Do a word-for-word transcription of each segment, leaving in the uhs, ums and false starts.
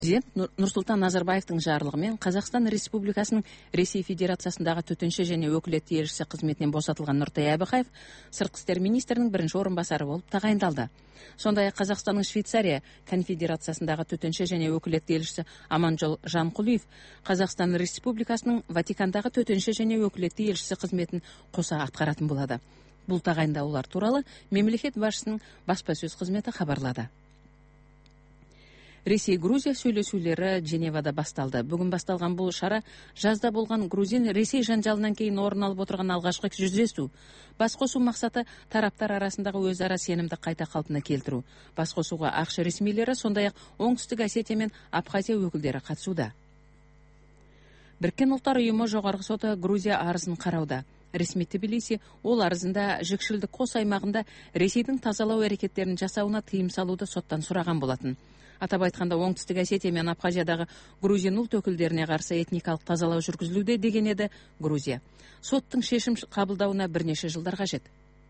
Президент Нұрсұлтан Назарбаевтың жарлығымен Қазақстан Республикасының Ресей Федерациясындағы төтенше және өкілетті елшісі қызметінен босатылған Нұртай Әбіқаев сыртқы істер министрінің бірінші орынбасары болып тағайындалды. Сондай-ақ Қазақстанның Швейцария конфедерациясындағы төтенше және өкілетті елшісі Аманжол Жанқұлиев Қазақстан Республикасының Ватикандағы төтенше және өкілетті елшісі қызметін қоса атқаратын болады. Бұл тағайындаулар туралы мемлекет басшысының баспасөз қызметі хабарлады. Ресей-Грузия сөйлесулері Женевада басталды. Бүгін басталған бұл шара жазда болған Грузин-Ресей жанжалынан кейін орын алып отырған алғашқы жүздесу. Басқосу мақсаты тараптар арасындағы өзара сенімді қайта қалпына келтіру. Басқосуға ақш ресмилері, сондай-ақ Оңтүстік Осетия мен Абхазия өкілдері қатысуда. Біріккен ұлттар ұйымы жоғарғы соты Грузия арызын қарауда. Ресми Тбилиси ол арызында жікшілдік қос аймағында Ресейдің тазалау әрекеттерін жасауына тыйым салуды соттан сұраған болатын. Атап айтқанда, Оңтүстік Осетия мен Абхазиядағы грузин ұлт өкілдеріне қарсы этникалық тазалау жүргізілуде деген еді Грузия. Соттың шешім қабылдауына бірнеше жылдар қажет.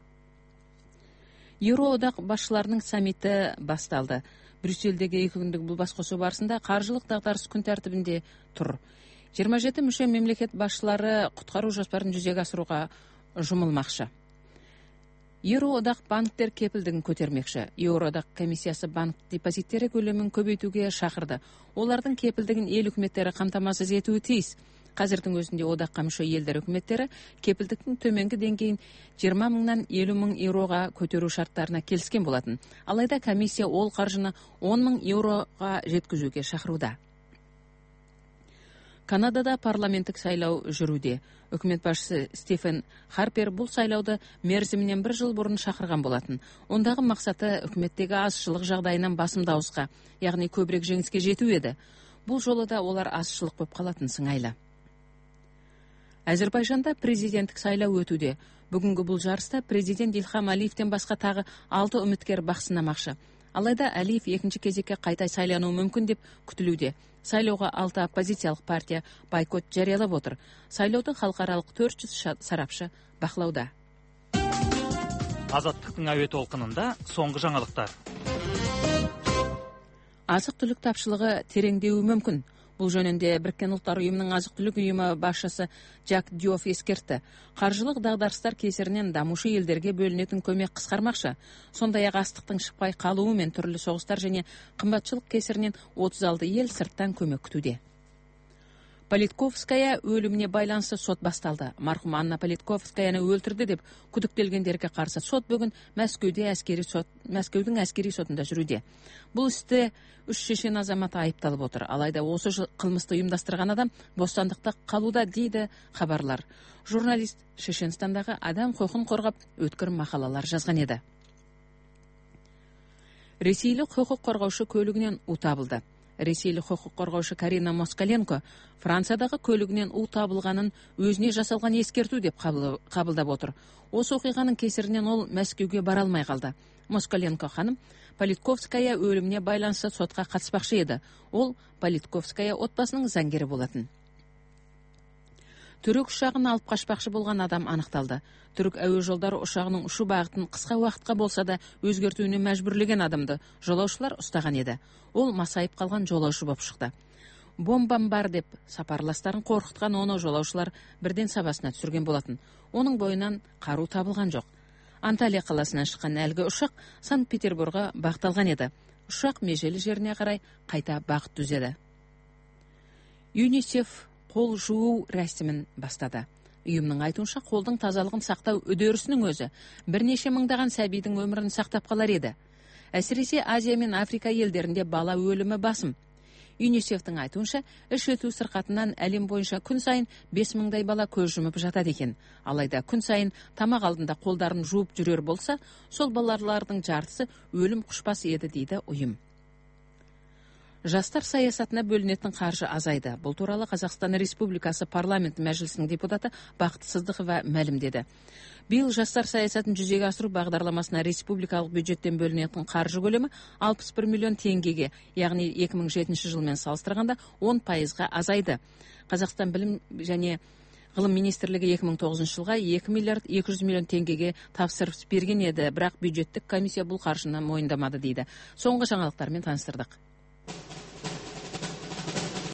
Еуроодақ басшыларының саммиті басталды. Брюссельдегі екі күндік бұл басқосу барысында қаржылық дағдарыс күн тәртібінде тұр. жиырма жеті мүше мемлекет басшылары құтқару жоспарын жүзеге асыруға жұмылмақшы. Еуроодақ банктер кепілдігін көтермекші. Еуроодақ комиссиясы банк депозиттері көлемін көбейтуге шақырды. Олардың кепілдігін ел үкіметтері қамтамасыз етуі тиіс. Қазірдің өзінде одаққа мүше елдер үкіметтері кепілдіктің төменгі деңгейін жиырма мыңнан елу мың еуроға көтеру шарттарына келіскен болатын. Алайда комиссия ол қаржыны он мың еуроға жеткізуге шақыруда. Канадада парламенттік сайлау жүруде. Үкімет басшысы Стефен Харпер бұл сайлауды мерзімінен бір жыл бұрын шақырған болатын. Ондағы мақсаты үкіметтегі азшылық жағдайынан басым дауысқа, яғни көбірек жеңіске жету еді. Бұл жолы да олар азшылық болып қалатын сыңайлы. Әзербайжанда президенттік сайлау өтуде. Бүгінгі бұл жарыста президент Ильхам Алиевтен басқа тағы алты үміткер бақ сынамақшы. Алайда Алиев екінші кезекке қайта сайлануы мүмкін деп күтілуде. Сайлауға алты оппозициялық партия бойкот жариялап отыр. Сайлауды халықаралық төрт жүз сарапшы бақылауда. Азаттықтың әуе толқынында соңғы жаңалықтар. Азық-түлік тапшылығы тереңдеуі мүмкін. Бұл жөнінде Біріккен ұлттар ұйымының азық-түлік ұйымы басшысы Жак Дiouf ескертті. Қаржылық дағдарыстар кесірінен дамушы елдерге бөлінетін көмек қысқармақшы. Сондай-ақ астықтың шықпай қалуы мен түрлі соғыстар және қымбатшылық кесірінен отыз алты ел сырттан көмек күтуде. Политковская өліміне байланысты сот басталды. Марқұм Анна Политковскаяны өлтірді деп күдіктелгендерге қарсы сот бүгін Мәскеуде әскери сот, Мәскеудің әскери сотында жүруде. Бұл істе үш шешен азаматы айыпталып отыр. Алайда осы қылмысты ұйымдастырған адам бостандықта қалуда дейді хабарлар. Журналист Шешенстандағы адам құқығын қорғап өткір мақалалар жазған еді. Ресейлік құқық қорғаушы көлігінен у табылды. Ресейлік құқық қорғаушы Карина Москаленко Франциядағы көлігінен у табылғанын өзіне жасалған ескерту деп қабылдап отыр. Осы оқиғаның кесірінен ол Мәскеуге бара алмай қалды. Москаленко ханым Политковская өліміне байланысты сотқа қатыспақшы еді. Ол Политковская отбасының заңгері болатын. Түрік ұшағын алып қашпақшы болған адам анықталды. Түрік әуе жолдары ұшағының ұшу бағытын қысқа уақытқа болса да өзгертуіне мәжбүрлеген адамды жолаушылар ұстаған еді. Ол масайып қалған жолаушы болып шықты. Бомбам бар деп сапарластарын қорқытқан оны жолаушылар бірден сабасына түсірген болатын. Оның бойынан қару табылған жоқ. Анталия қаласынан шыққан әлгі ұшақ Санкт-Петербурға бағытталған еді. Ұшақ межелі жеріне қарай қайта бағыт түзеді. ЮНИСЕФ қол жуу рәсімін бастады. Ұйымның айтуынша қолдың тазалығын сақтау үдерісінің өзі бірнеше мыңдаған сәбидің өмірін сақтап қалар еді. Әсіресе Азия мен Африка елдерінде бала өлімі басым. ЮНИСЕФтің айтуынша іш өту сырқатынан әлем бойынша күн сайын бес мыңдай бала көз жұмып жатады екен. Алайда күн сайын тамақ алдында қолдарын жуып жүрер болса, сол балалардың жартысы өлім құшпас еді дейді ұйым. Жастар саясатына бөлінетін қаржы азайды. Бұл туралы Қазақстан Республикасы парламенті мәжілісінің депутаты Бақыт Сыздықова мәлімдеді. Биыл жастар саясатын жүзеге асыру бағдарламасына республикалық бюджеттен бөлінетін қаржы көлемі алпыс бір миллион теңгеге, яғни екі мың жетінші жылмен салыстырғанда он пайызға азайды. Қазақстан білім және ғылым министрлігі екі мың тоғызыншы жылға екі миллиард екі жүз миллион теңгеге тапсырыс берген еді, бірақ бюджеттік комиссия бұл қаржыны мойындамады дейді. Соңғы жаңалықтармен таныстырдық.